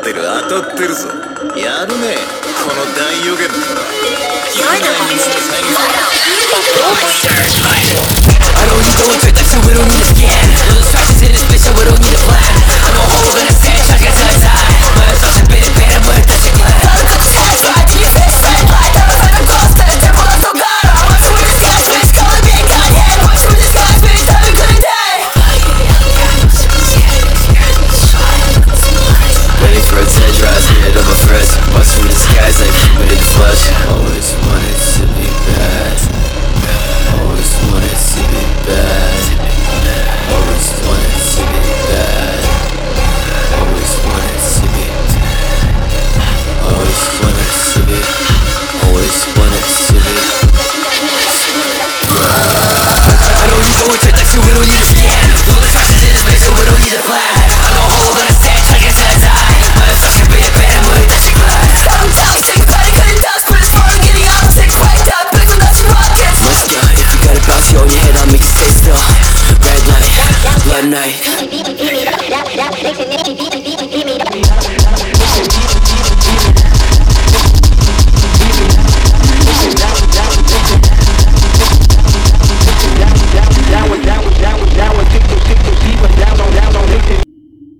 ってる当たってるぞ。やるねこの大予言。 You're the one who's I don't need to introduce, so we don't need a scan. No distractions in this bitch, so we don't need a plan. I'm a hole in the sand, trying to get to the time. My thoughts have been in pain, I'm with that shit plan. Gotta cut the stats right, do you fix that light? Never find a cross to the temple, I'm so glad. I watch through the skies, bitch, calling me a godhead. Watch through the skies, bitch, tell me couldn't die. Waiting for a dead rise, hit of a fresh. Watch through the skies, like human in the flesh. Always wanted to be bad. Always wanted to be bad.